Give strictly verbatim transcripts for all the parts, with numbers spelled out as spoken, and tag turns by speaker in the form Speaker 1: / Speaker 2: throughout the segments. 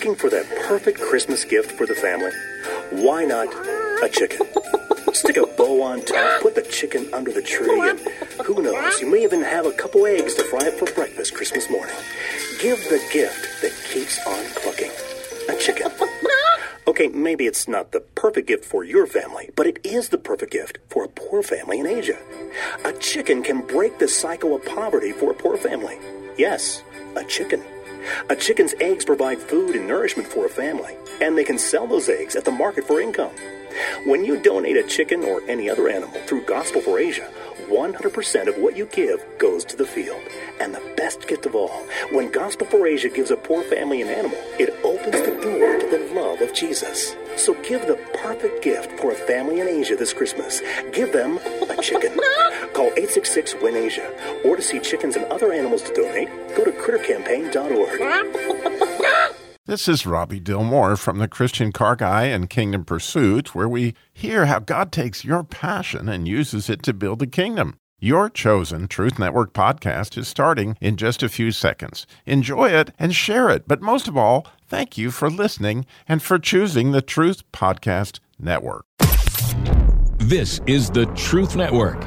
Speaker 1: Looking for that perfect Christmas gift for the family? Why not a chicken? Stick a bow on top, put the chicken under the tree, and who knows, you may even have a couple eggs to fry up for breakfast Christmas morning. Give the gift that keeps on clucking. A chicken. Okay, maybe it's not the perfect gift for your family, but it is the perfect gift for a poor family in Asia. A chicken can break the cycle of poverty for a poor family. Yes, a chicken. A chicken's eggs provide food and nourishment for a family, and they can sell those eggs at the market for income. When you donate a chicken or any other animal through Gospel for Asia, one hundred percent of what you give goes to the field. And the best gift of all, when Gospel for Asia gives a poor family an animal, it opens the door to the love of Jesus. So give the perfect gift for a family in Asia this Christmas. Give them a chicken. Call eight six six, W I N, Asia. Or to see chickens and other animals to donate, go to critter campaign dot org.
Speaker 2: This is Robbie Dilmore from the Christian Car Guy and Kingdom Pursuit, where we hear how God takes your passion and uses it to build the kingdom. Your chosen Truth Network podcast is starting in just a few seconds. Enjoy it and share it. But most of all, thank you for listening and for choosing the Truth Podcast Network.
Speaker 3: This is the Truth Network.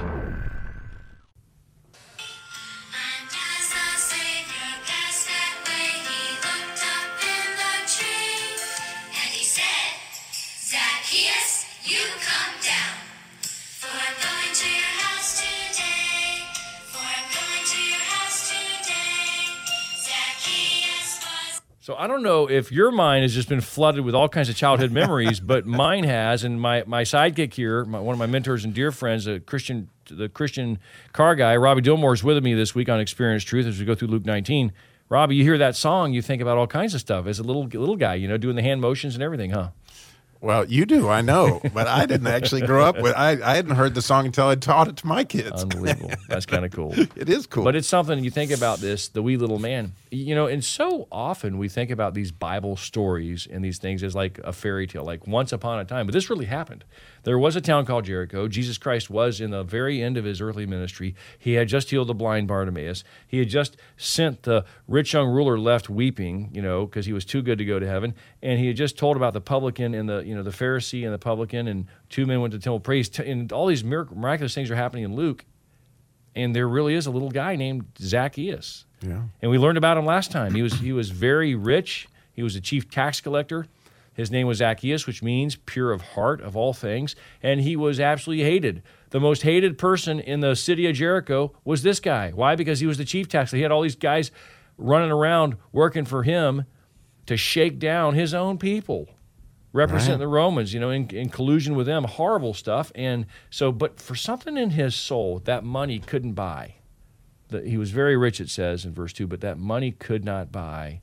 Speaker 4: So I don't know if your mind has just been flooded with all kinds of childhood memories, but mine has. And my, my sidekick here, my, one of my mentors and dear friends, a Christian, the Christian car guy, Robbie Dilmore, is with me this week on Experience Truth as we go through Luke nineteen. Robbie, you hear that song, you think about all kinds of stuff as a little little guy, you know, doing the hand motions and everything, huh?
Speaker 2: Well, you do, I know, but I didn't actually grow up with. I, I hadn't heard the song until I taught it to my kids.
Speaker 4: Unbelievable. That's kind of cool.
Speaker 2: It is cool.
Speaker 4: But it's something, you think about this, the wee little man. You know, and so often we think about these Bible stories and these things as like a fairy tale, like once upon a time. But this really happened. There was a town called Jericho. Jesus Christ was in the very end of his earthly ministry. He had just healed the blind Bartimaeus. He had just sent the rich young ruler left weeping, you know, because he was too good to go to heaven. And he had just told about the publican and the, you know, the Pharisee and the publican, and two men went to the temple praise. And all these miraculous things are happening in Luke. And there really is a little guy named Zacchaeus.
Speaker 2: Yeah.
Speaker 4: And we learned about him last time. He was he was very rich. He was a chief tax collector. His name was Zacchaeus, which means pure of heart of all things. And he was absolutely hated. The most hated person in the city of Jericho was this guy. Why? Because he was the chief tax collector. He had all these guys running around working for him to shake down his own people, representing
Speaker 2: Right.
Speaker 4: the Romans, you know, in, in collusion with them. Horrible stuff. And so, but for something in his soul, that money couldn't buy. The, he was very rich, it says in verse two, but that money could not buy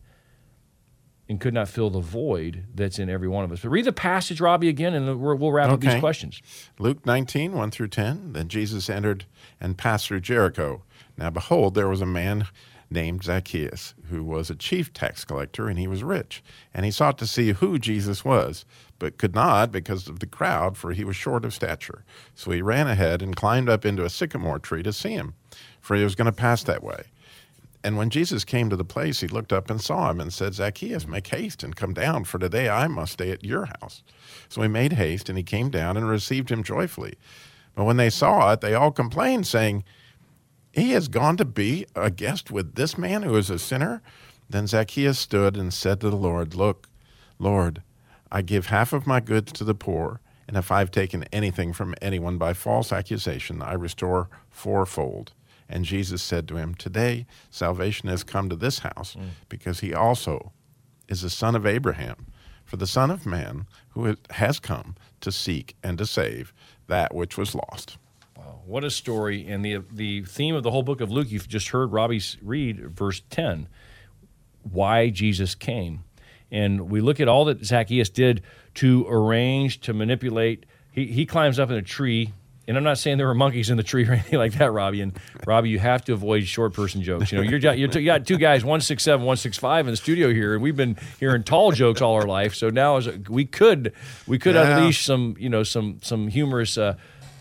Speaker 4: and could not fill the void that's in every one of us. But read the passage, Robbie, again, and we'll, we'll wrap up
Speaker 2: Okay.
Speaker 4: these questions.
Speaker 2: Luke nineteen, one through ten. Then Jesus entered and passed through Jericho. Now behold, there was a man named Zacchaeus, who was a chief tax collector, and he was rich. And he sought to see who Jesus was, but could not because of the crowd, for he was short of stature. So he ran ahead and climbed up into a sycamore tree to see him, for he was going to pass that way. And when Jesus came to the place, he looked up and saw him and said, Zacchaeus, make haste and come down, for today I must stay at your house. So he made haste, and he came down and received him joyfully. But when they saw it, they all complained, saying, he has gone to be a guest with this man who is a sinner? Then Zacchaeus stood and said to the Lord, look, Lord, I give half of my goods to the poor, and if I've taken anything from anyone by false accusation, I restore fourfold. And Jesus said to him, today salvation has come to this house, mm. because he also is the son of Abraham. For the Son of Man who has come to seek and to save that which was lost.
Speaker 4: Wow, what a story. And the the theme of the whole book of Luke, you've just heard Robbie read, verse ten, why Jesus came. And we look at all that Zacchaeus did to arrange, to manipulate. He, he climbs up in a tree. And I'm not saying there were monkeys in the tree or anything like that, Robbie. And Robbie, you have to avoid short person jokes. You know, you're, you're you got two guys, one six seven, one six five in the studio here, and we've been hearing tall jokes all our life. So now is a, we could we could
Speaker 2: yeah.
Speaker 4: unleash some you know some some humorous uh,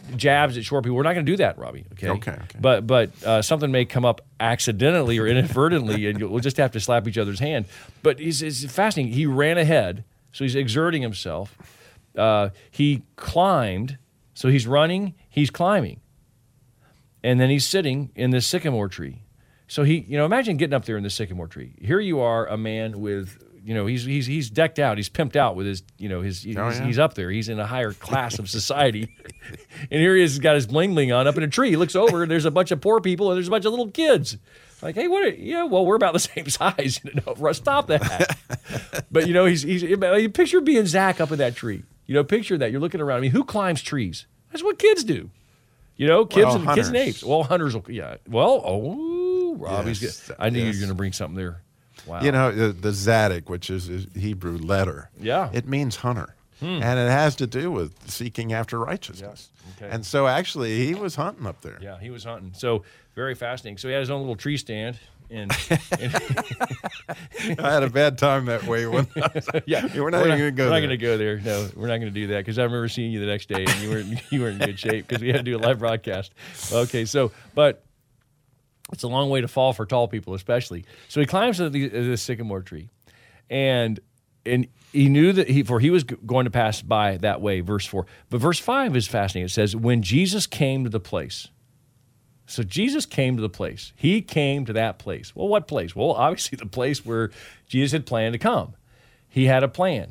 Speaker 4: jabs at short people. We're not going to do that, Robbie. Okay.
Speaker 2: Okay, okay.
Speaker 4: But but uh, something may come up accidentally or inadvertently, and we'll just have to slap each other's hand. But he's, it's fascinating. He ran ahead, so he's exerting himself. Uh, he climbed, so he's running. He's climbing, and then he's sitting in this sycamore tree. So he, you know, imagine getting up there in the sycamore tree. Here you are, a man with. You know, he's he's he's decked out. He's pimped out with his, you know, his. He's,
Speaker 2: Oh, yeah.
Speaker 4: he's up there. He's in a higher class of society, and here he is. He's got his bling bling on up in a tree. He looks over, and there's a bunch of poor people, and there's a bunch of little kids. Like, hey, what? Are, yeah, well, we're about the same size. You know, stop that. But you know, he's he's. You picture being Zach up in that tree. You know, picture that. You're looking around. I mean, who climbs trees? That's what kids do. You know, kids
Speaker 2: Well,
Speaker 4: and kids and
Speaker 2: hunters.
Speaker 4: apes. Well, hunters will. Yeah. Well, oh, Robbie's
Speaker 2: Yes,
Speaker 4: good. I knew you
Speaker 2: yes.
Speaker 4: were going to bring something there. Wow.
Speaker 2: You know, the, the Zadik, which is a Hebrew letter,
Speaker 4: Yeah.
Speaker 2: it means hunter. And it has to do with seeking after righteousness.
Speaker 4: Yeah. Okay.
Speaker 2: And so actually, he was hunting up there.
Speaker 4: Yeah, he was hunting. So very fascinating. So he had his own little tree stand. And, and
Speaker 2: I had a bad time that way. When
Speaker 4: yeah,
Speaker 2: we're not even going to go
Speaker 4: We're not
Speaker 2: there.
Speaker 4: going to go there. No, we're not going to do that because I remember seeing you the next day and you weren't you weren't in good shape because we had to do a live broadcast. Okay, so but it's a long way to fall for tall people, especially. So he climbs to the, this sycamore tree, and and he knew that he for he was g- going to pass by that way. Verse four, but verse five is fascinating. It says, "When Jesus came to the place." So Jesus came to the place. He came to that place. Well, what place? Well, obviously the place where Jesus had planned to come. He had a plan.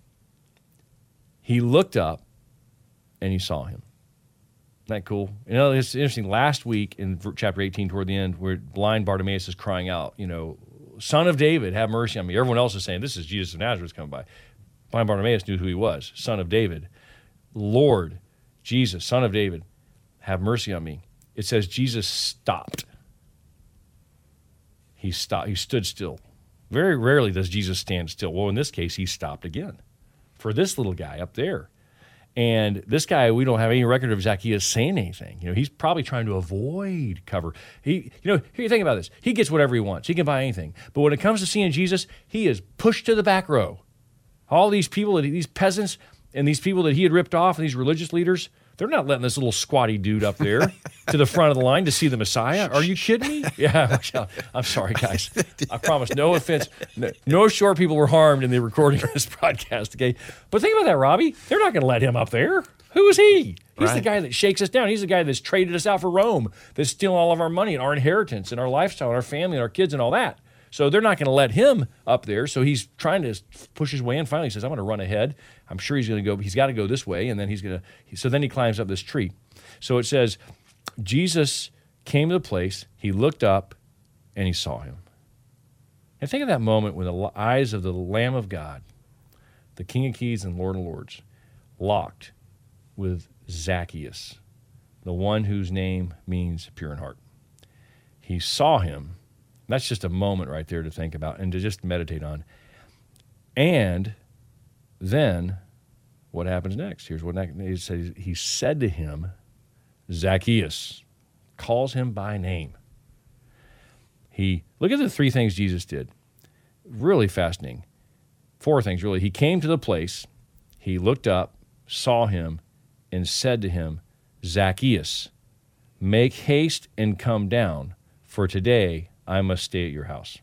Speaker 4: He looked up and he saw him. Isn't that cool? You know, it's interesting. Last week in chapter eighteen, toward the end, where blind Bartimaeus is crying out, you know, Son of David, have mercy on me. Everyone else is saying, this is Jesus of Nazareth coming by. Blind Bartimaeus knew who he was, Son of David. Lord, Jesus, Son of David, have mercy on me. It says Jesus stopped. He stopped. He stood still. Very rarely does Jesus stand still. Well, in this case, he stopped again for this little guy up there. And this guy, we don't have any record of Zacchaeus saying anything. You know, he's probably trying to avoid cover. He, you know, here you think about this. He gets whatever he wants. He can buy anything. But when it comes to seeing Jesus, he is pushed to the back row. All these people, that these peasants, and these people that he had ripped off, and these religious leaders, they're not letting this little squatty dude up there to the front of the line to see the Messiah. Are you kidding me? Yeah, I'm sorry, guys. I promise, no offense. No, no short people were harmed in the recording of this broadcast, okay? But think about that, Robbie. They're not going to let him up there. Who is he? He's the
Speaker 2: Right.
Speaker 4: guy that shakes us down. He's the guy that's traded us out for Rome, that's stealing all of our money and our inheritance and our lifestyle and our family and our kids and all that. So they're not going to let him up there. So he's trying to push his way in. Finally, he says, I'm going to run ahead. I'm sure he's going to go. He's got to go this way. And then he's going to. So then he climbs up this tree. So it says, Jesus came to the place. He looked up and he saw him. And think of that moment when the eyes of the Lamb of God, the King of Kings and Lord of Lords, locked with Zacchaeus, the one whose name means pure in heart. He saw him. That's just a moment right there to think about and to just meditate on. And then what happens next? Here's what next. He says, he said to him, Zacchaeus, calls him by name. He, look at the three things Jesus did. Really fascinating. Four things, really. He came to the place, he looked up, saw him, and said to him, Zacchaeus, make haste and come down, for today I must stay at your house.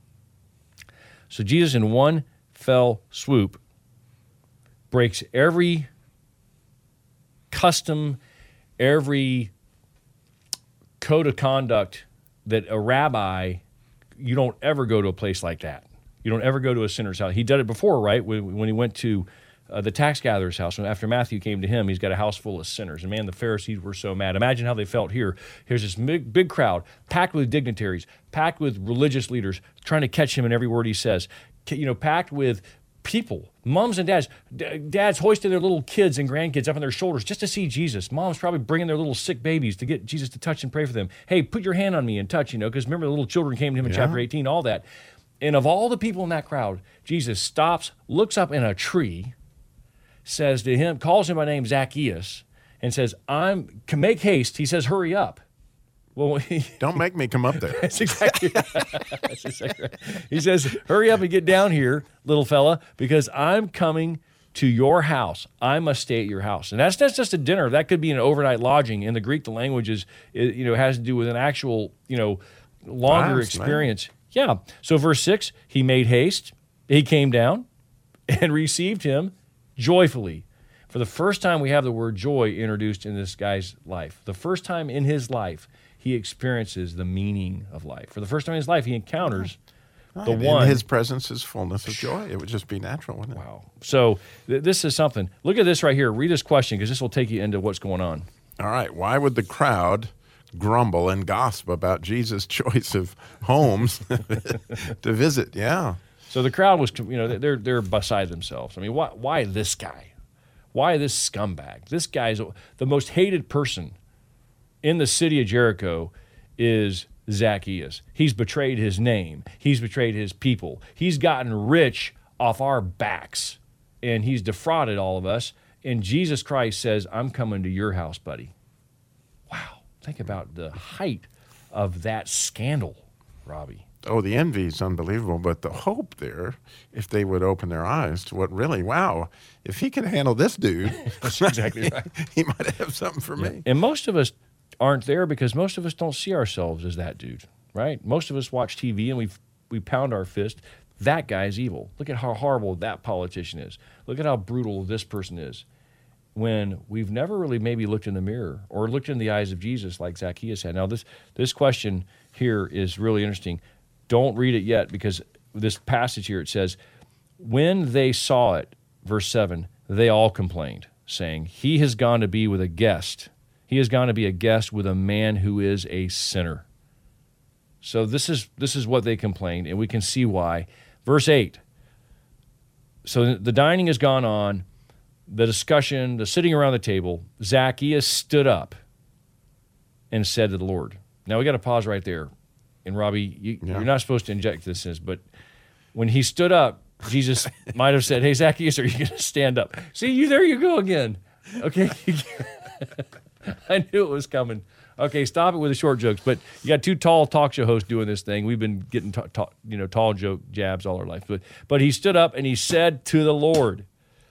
Speaker 4: So Jesus, in one fell swoop, breaks every custom, every code of conduct that a rabbi, you don't ever go to a place like that. You don't ever go to a sinner's house. He did it before, right? When, when he went to uh, the tax gatherer's house. After Matthew came to him, he's got a house full of sinners. And man, the Pharisees were so mad. Imagine how they felt here. Here's this big, big crowd, packed with dignitaries, packed with religious leaders, trying to catch him in every word he says. You know, packed with people, moms and dads, D- dads hoisting their little kids and grandkids up on their shoulders just to see Jesus. Moms probably bringing their little sick babies to get Jesus to touch and pray for them. Hey, put your hand on me and touch, you know, because remember the little children came to him in
Speaker 2: Yeah.
Speaker 4: chapter eighteen, all that. And of all the people in that crowd, Jesus stops, looks up in a tree, says to him, calls him by name Zacchaeus, and says, I'm, can make haste. He says, hurry up. Well, he,
Speaker 2: Don't make me come up there.
Speaker 4: That's exactly, that's exactly right. He says, hurry up and get down here, little fella, because I'm coming to your house. I must stay at your house. And that's, that's just a dinner. That could be an overnight lodging. In the Greek, the language is, is you know, has to do with an actual, you know, longer
Speaker 2: Nice,
Speaker 4: experience. Yeah. So verse six, he made haste. He came down and received him joyfully. For the first time, we have the word joy introduced in this guy's life. The first time in his life, he experiences the meaning of life. For the first time in his life, he encounters the
Speaker 2: In
Speaker 4: one.
Speaker 2: his presence is fullness of joy. It would just be natural, wouldn't it?
Speaker 4: Wow. So th- this is something. Look at this right here. Read this question because this will take you into what's going on.
Speaker 2: All right. Why would the crowd grumble and gossip about Jesus' choice of homes to visit? Yeah.
Speaker 4: So the crowd was, you know, they're they're beside themselves. I mean, why why this guy? Why this scumbag? This guy's the most hated person in the city of Jericho is Zacchaeus. He's betrayed his name. He's betrayed his people. He's gotten rich off our backs, and he's defrauded all of us. And Jesus Christ says, I'm coming to your house, buddy. Wow. Think about the height of that scandal, Robbie.
Speaker 2: Oh, the envy is unbelievable, but the hope there, if they would open their eyes to what really, wow, if he can handle this dude,
Speaker 4: That's exactly right.
Speaker 2: he might have something for me.
Speaker 4: And most of us aren't there because most of us don't see ourselves as that dude, right? Most of us watch T V and we we pound our fist. That guy's evil. Look at how horrible that politician is. Look at how brutal this person is. When we've never really maybe looked in the mirror or looked in the eyes of Jesus like Zacchaeus had. Now, this this question here is really interesting. Don't read it yet because this passage here, it says, when they saw it, verse seven, they all complained, saying, he has gone to be with a guest. He has gone to be a guest with a man who is a sinner. So this is this is what they complained, and we can see why. Verse eight, so the dining has gone on, the discussion, the sitting around the table, Zacchaeus stood up and said to the Lord. Now we got to pause right there. And Robbie, you,
Speaker 2: Yeah.
Speaker 4: you're not supposed to inject this in, but when he stood up, Jesus might have said, hey, Zacchaeus, are you going to stand up? See, you there you go again. Okay. I knew it was coming. Okay, stop it with the short jokes. But you got two tall talk show hosts doing this thing. We've been getting ta- ta- you know tall joke jabs all our life. But, but he stood up and he said to the Lord,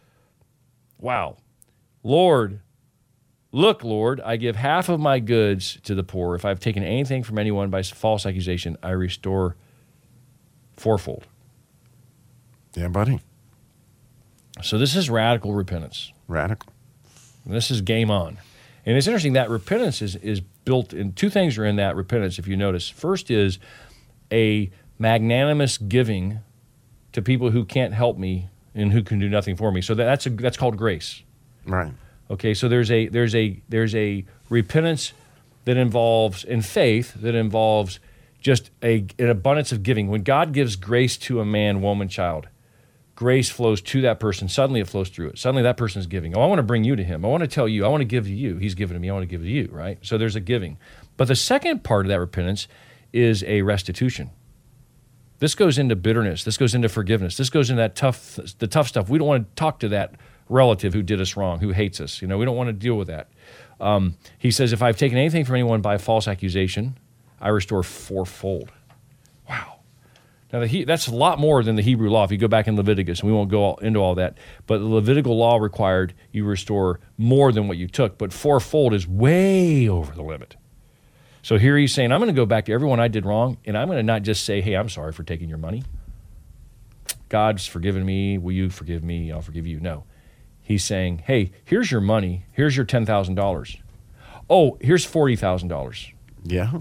Speaker 4: wow, Lord, look, Lord, I give half of my goods to the poor. If I've taken anything from anyone by false accusation, I restore fourfold.
Speaker 2: Yeah, buddy.
Speaker 4: So this is radical repentance.
Speaker 2: Radical.
Speaker 4: And this is game on. And it's interesting that repentance is, is built in, two things are in that repentance, if you notice. First is a magnanimous giving to people who can't help me and who can do nothing for me. So that's a, that's called grace.
Speaker 2: Right.
Speaker 4: Okay, so there's a there's a there's a repentance that involves in faith that involves just a an abundance of giving. When God gives grace to a man, woman, child, grace flows to that person. Suddenly it flows through it. Suddenly that person is giving. Oh, I want to bring you to him. I want to tell you. I want to give to you. He's given to me. I want to give to you, right? So there's a giving. But the second part of that repentance is a restitution. This goes into bitterness. This goes into forgiveness. This goes into that tough the tough stuff. We don't want to talk to that relative who did us wrong, who hates us. You know, we don't want to deal with that. Um, he says, if I've taken anything from anyone by false accusation, I restore fourfold. Wow. Now, the he, that's a lot more than the Hebrew law. If you go back in Leviticus, and we won't go all, into all that, but the Levitical law required you restore more than what you took, but fourfold is way over the limit. So here he's saying, I'm going to go back to everyone I did wrong, and I'm going to not just say, hey, I'm sorry for taking your money. God's forgiven me. Will you forgive me? I'll forgive you. No. He's saying, hey, here's your money. Here's your ten thousand dollars. Oh, here's forty thousand dollars.
Speaker 2: Yeah.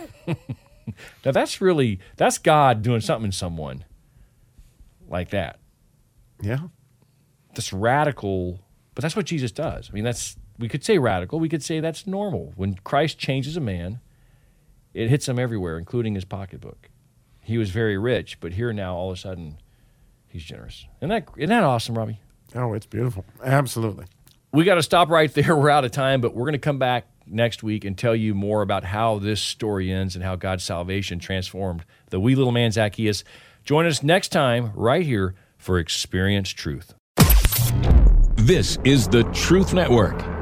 Speaker 4: Now, that's really, that's God doing something in someone like that.
Speaker 2: Yeah.
Speaker 4: That's radical, but that's what Jesus does. I mean, that's, we could say radical. We could say that's normal. When Christ changes a man, it hits him everywhere, including his pocketbook. He was very rich, but here now, all of a sudden, he's generous. Isn't that, isn't that awesome, Robbie?
Speaker 2: Oh, it's beautiful. Absolutely.
Speaker 4: We got to stop right there. We're out of time, but we're going to come back next week and tell you more about how this story ends and how God's salvation transformed the wee little man Zacchaeus. Join us next time right here for Experience Truth.
Speaker 3: This is the Truth Network.